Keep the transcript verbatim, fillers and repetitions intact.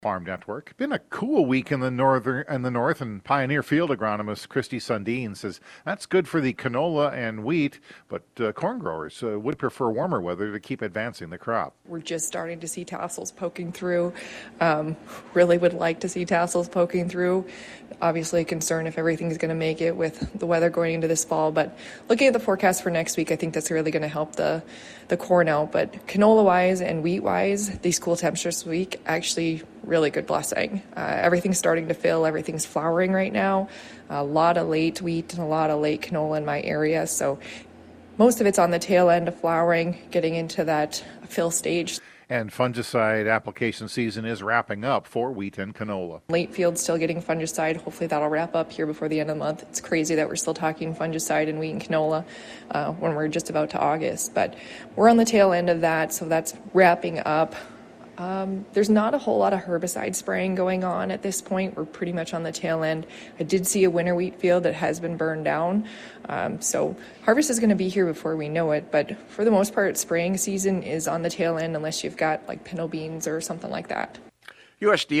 Farm Network. Been a cool week in the northern in the north, and Pioneer Field agronomist Christy Sundin says that's good for the canola and wheat, but uh, corn growers uh, would prefer warmer weather to keep advancing the crop. We're just starting to see tassels poking through. Um, really would like to see tassels poking through. Obviously a concern if everything's going to make it with the weather going into this fall, but looking at the forecast for next week, I think that's really going to help the, the corn out. But canola-wise and wheat-wise, these cool temperatures this week actually really good blessing. Uh, everything's starting to fill, everything's flowering right now. A lot of late wheat and a lot of late canola in my area, so most of it's on the tail end of flowering, getting into that fill stage. And fungicide application season is wrapping up for wheat and canola. Late field still getting fungicide. Hopefully that'll wrap up here before the end of the month. It's crazy that we're still talking fungicide in wheat and canola uh, when we're just about to August. But we're on the tail end of that, so that's wrapping up. Um, there's not a whole lot of herbicide spraying going on at this point. We're pretty much on the tail end. I did see a winter wheat field that has been burned down. Um, so harvest is going to be here before we know it. But for the most part, spraying season is on the tail end unless you've got like pinto beans or something like that. U S D A